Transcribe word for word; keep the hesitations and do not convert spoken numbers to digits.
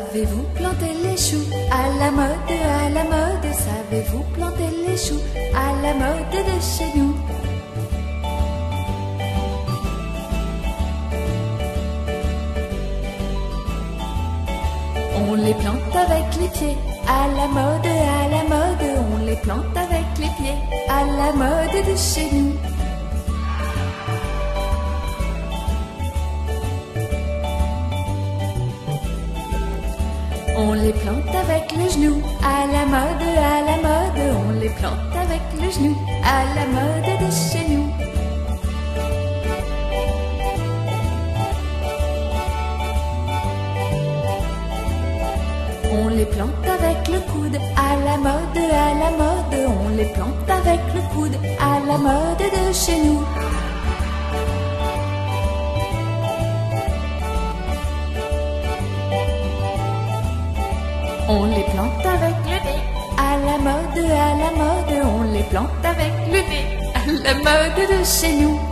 Savez-vous planter les choux à la mode, à la mode? Savez-vous planter les choux à la mode de chez nous? On les plante avec les pieds, à la mode, à la mode. On les plante avec les pieds, à la mode de chez nous. On les plante avec le genou, à la mode, à la mode. On les plante avec le genou, à la mode de chez nous. On les plante avec le coude, à la mode, à la mode. On les plante avec le coude, à la mode de chez nous. On les plante avec le nez, à la mode, à la mode. On les plante avec le nez, à la mode de chez nous.